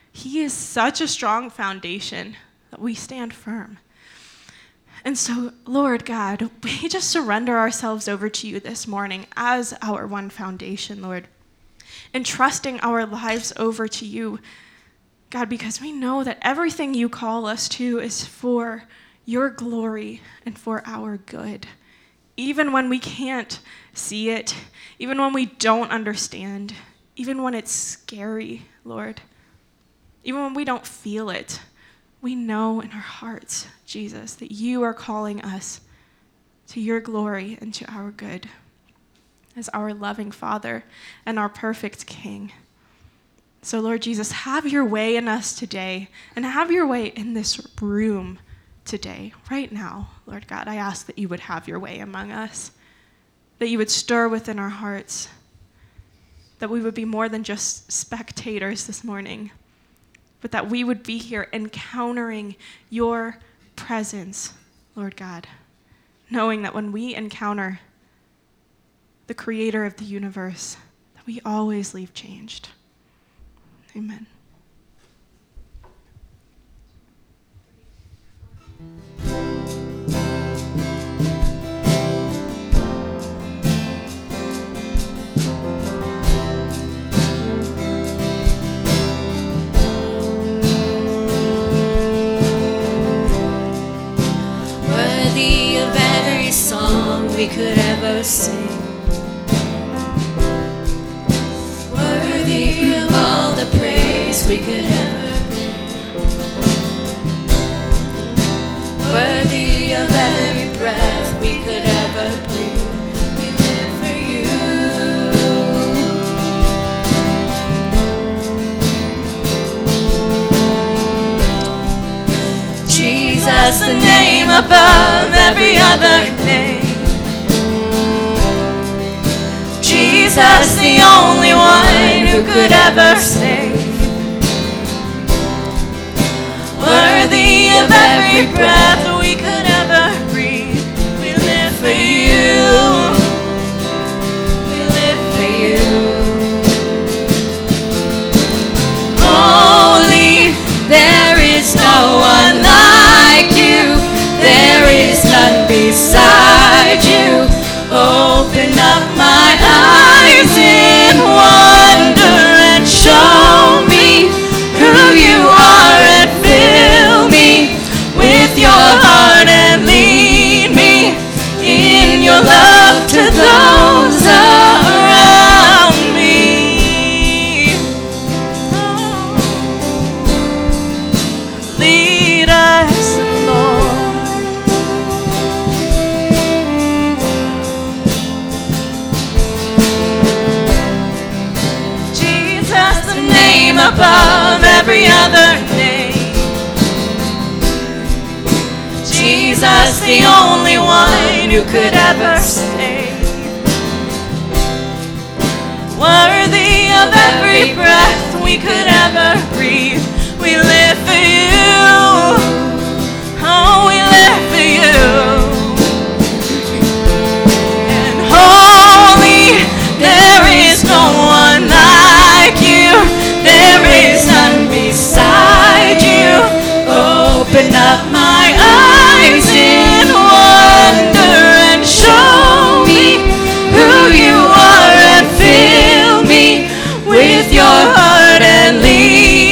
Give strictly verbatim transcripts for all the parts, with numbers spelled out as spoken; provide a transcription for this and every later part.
He is such a strong foundation that we stand firm. And so, Lord God, we just surrender ourselves over to you this morning as our one foundation, Lord, and trusting our lives over to you, God, because we know that everything you call us to is for your glory and for our good. Even when we can't see it, even when we don't understand, even when it's scary, Lord, even when we don't feel it, we know in our hearts, Jesus, that you are calling us to your glory and to our good as our loving Father and our perfect King. So, Lord Jesus, have your way in us today and have your way in this room today, right now. Lord God, I ask that you would have your way among us, that you would stir within our hearts, that we would be more than just spectators this morning, but that we would be here encountering your presence, Lord God, knowing that when we encounter the creator of the universe, that we always leave changed. Amen. We could ever sing, worthy of all the praise we could ever bring, worthy of every breath we could ever breathe. We live for you, Jesus, the name above every other name. Jesus, the only one who could ever save, worthy of every breath we could ever breathe. We live for you, we live for you. Holy, there is no one like you, there is none beside you. Open up my eyes in wonder and show me who you are and fill me with your heart and lead me in your love to those around me. Lead us, Lord. Above every other name, Jesus, the only one who could ever save, worthy of every breath we could ever breathe. We live for you, oh, we live for you. And holy, there is no one like you, there is none beside you. Open up my eyes in wonder and show me who you are and fill me with your heart and lead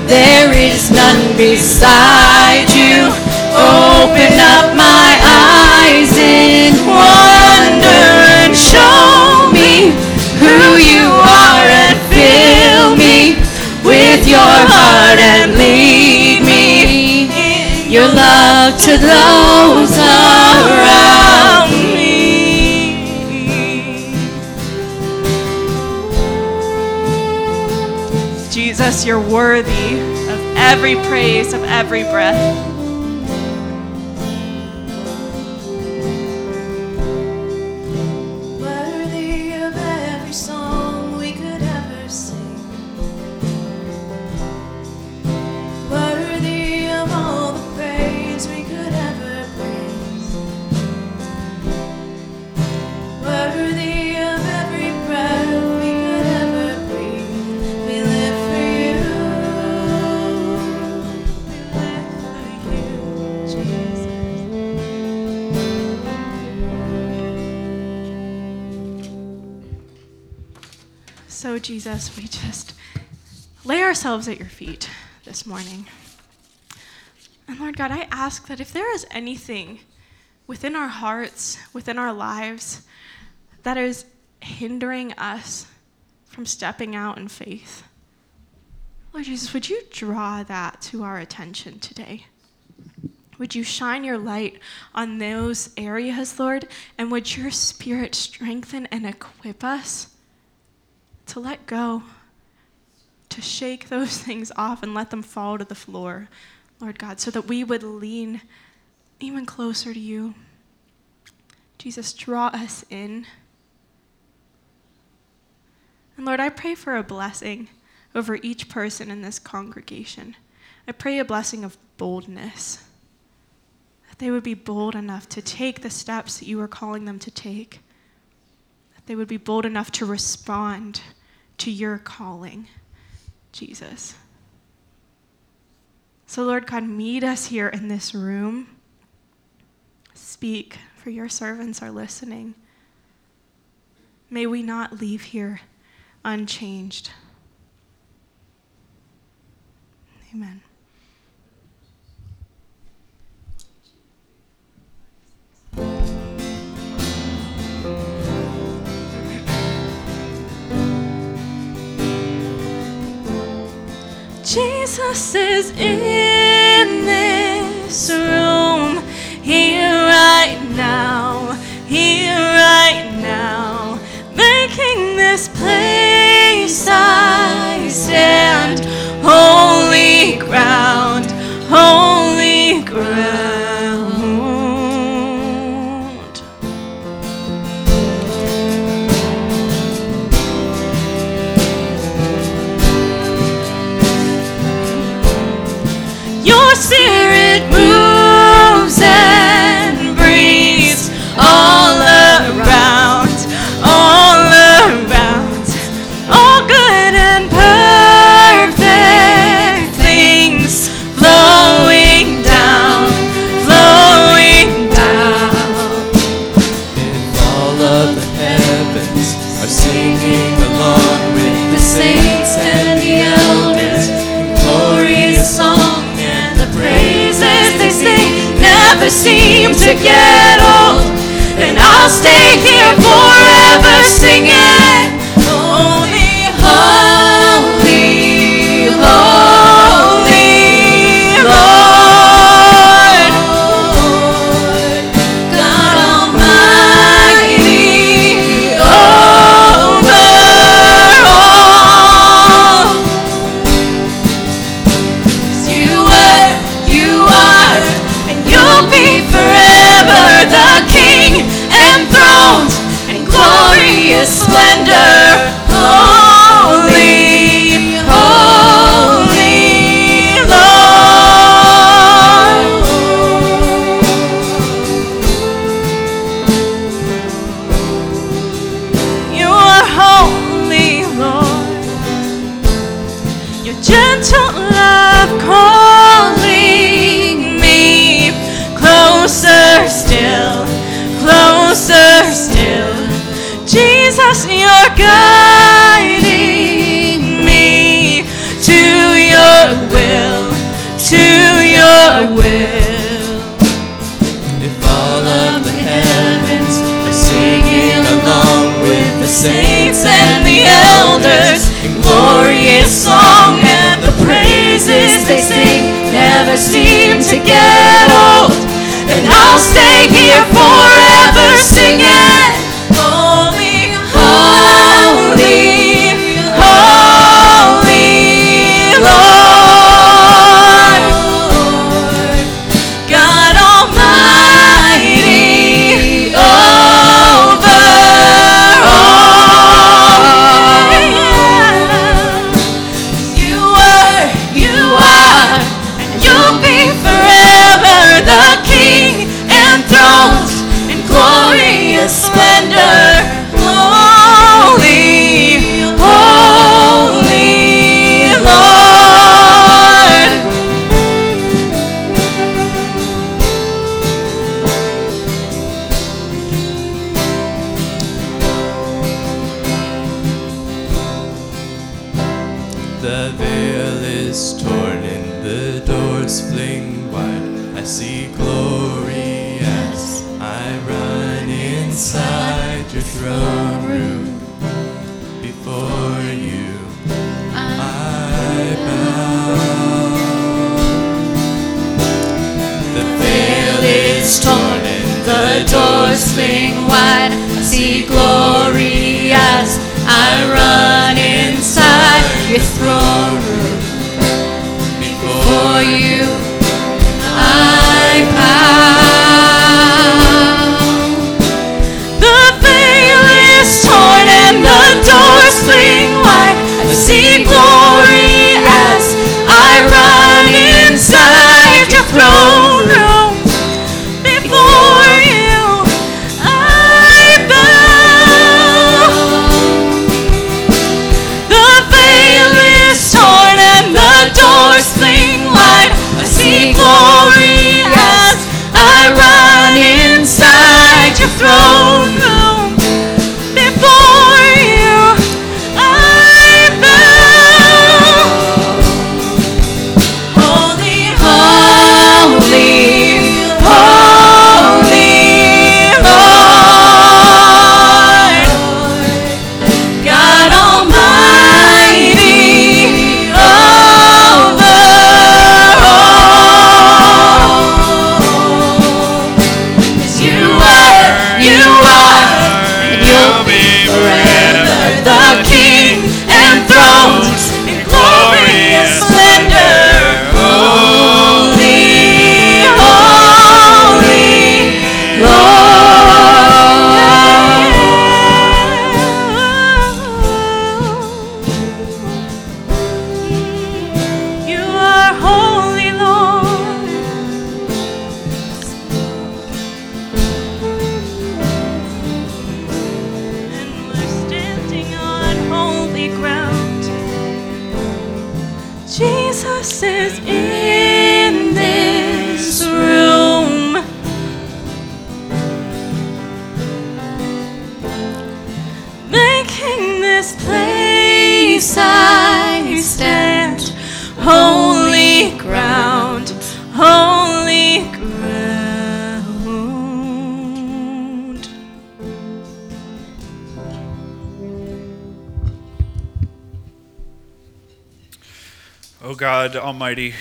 There is none beside you. Open up my eyes in wonder and show me who you are, and fill me with your heart and lead me in your love to those around me. Jesus, you're worthy of every praise, of every breath. Worthy of every song we could ever sing. Worthy of all the praise we could ever praise. Worthy of every breath we could ever breathe. We live for you. We live for you, Jesus. So, Jesus, we just lay ourselves at your feet this morning. And Lord God, I ask that if there is anything within our hearts, within our lives, that is hindering us from stepping out in faith, Lord Jesus, would you draw that to our attention today? Would you shine your light on those areas, Lord, and would your Spirit strengthen and equip us to let go, to shake those things off and let them fall to the floor, Lord God, so that we would lean even closer to you. Jesus, draw us in. And Lord, I pray for a blessing over each person in this congregation. I pray a blessing of boldness, that they would be bold enough to take the steps that you are calling them to take, that they would be bold enough to respond to your calling, Jesus. So Lord God, meet us here in this room. Speak, for your servants are listening. May we not leave here unchanged. Amen. Jesus is in this room, here right now, here right now, making this place I stand holy ground, holy ground. Your spirit moves and breathes all around, all around, all good and perfect things flowing down, flowing down. If all of the heavens are singing along with the saints and the elders, in glorious song, praises they sing never seem to get old, and I'll stay here forever singing, holy, holy, holy Lord, God Almighty, over all. You were, you are, and you'll be forever the King enthroned saints and the elders in glorious song, and the praises they sing never seem to get old. And I'll stay here forever singing, holy, holy, holy Lord, God Almighty over all. You were, you are, and you'll be forever the King enthroned in glorious splendor. Holy, holy Lord. The veil is torn and the doors fling wide. I see glory as I run inside your throne room. Before you I bow. The veil is torn and the doors fling wide. I see glory as I run inside your throne room. Before you I bow. The veil is torn and the doors fling wide. I see glory as I run inside your throne room. Before you I bow. The veil is torn and the doors fling wide. I see glory as I run inside your throne room. Before you I bow. Holy, holy, holy Lord, God Almighty over all. You are, you are, and you'll be forever the King enthroned in glorious splendor. Holy, holy Lord. You are holy, Lord. And we're standing on holy ground. Jesus is in this room. Making this place I stand holy ground, holy ground. O God Almighty,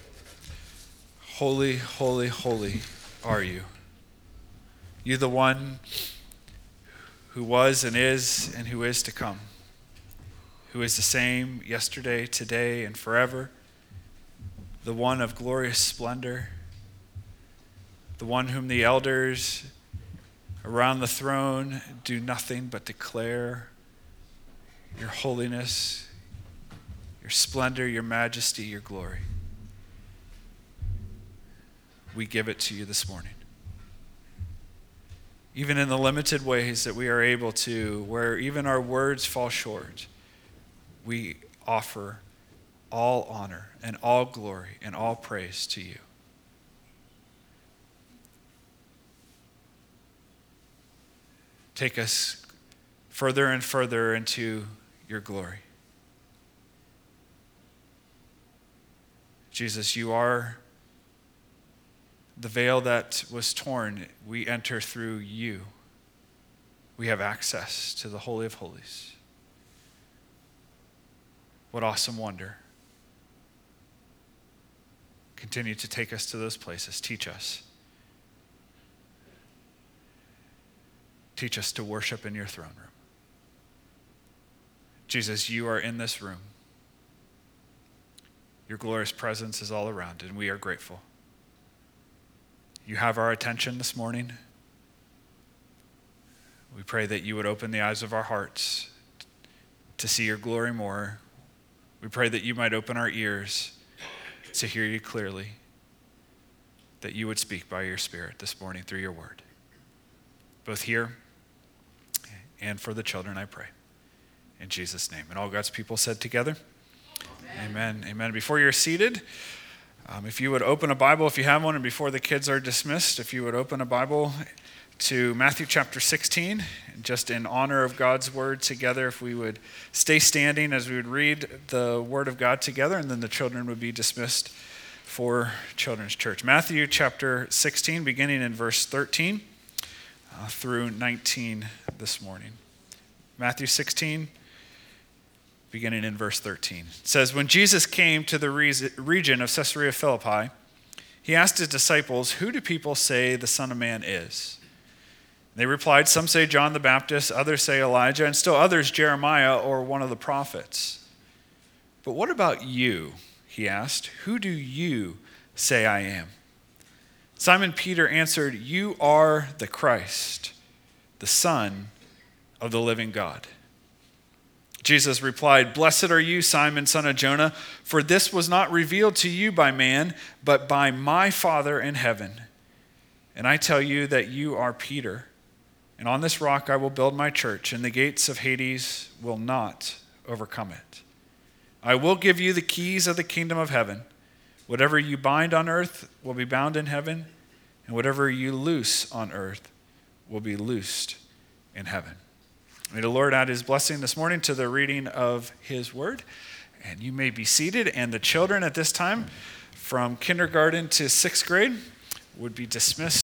holy, holy, holy are you. You the one who was and is and who is to come, who is the same yesterday, today, and forever, the one of glorious splendor, the one whom the elders around the throne do nothing but declare your holiness, your splendor, your majesty, your glory. We give it to you this morning. Even in the limited ways that we are able to, where even our words fall short, we offer all honor and all glory and all praise to you. Take us further and further into your glory. Jesus, you are the veil that was torn. We enter through you. we have access to the Holy of Holies. What awesome wonder. Continue to take us to those places. Teach us. Teach us to worship in your throne room. Jesus, you are in this room. Your glorious presence is all around, and we are grateful. You have our attention this morning. We pray that you would open the eyes of our hearts to see your glory more. We pray that you might open our ears to hear you clearly, that you would speak by your Spirit this morning through your word. Both here and for the children, I pray. In Jesus' name. And all God's people said together, amen. Amen. Amen. Before you're seated, um, if you would open a Bible, if you have one, and before the kids are dismissed, if you would open a Bible to Matthew chapter sixteen, just in honor of God's word together, if we would stay standing as we would read the word of God together, and then the children would be dismissed for Children's Church. Matthew chapter sixteen, beginning in verse thirteen uh, through nineteen this morning. Matthew sixteen, beginning in verse thirteen. It says, when Jesus came to the region of Caesarea Philippi, he asked his disciples, who do people say the Son of Man is? They replied, some say John the Baptist, others say Elijah, and still others Jeremiah or one of the prophets. But what about you? He asked. Who do you say I am? Simon Peter answered, you are the Christ, the Son of the living God. Jesus replied, blessed are you, Simon, son of Jonah, for this was not revealed to you by man, but by my Father in heaven. And I tell you that you are Peter, and on this rock I will build my church, and the gates of Hades will not overcome it. I will give you the keys of the kingdom of heaven. Whatever you bind on earth will be bound in heaven, and whatever you loose on earth will be loosed in heaven. May the Lord add his blessing this morning to the reading of his word. And you may be seated, and the children at this time from kindergarten to sixth grade would be dismissed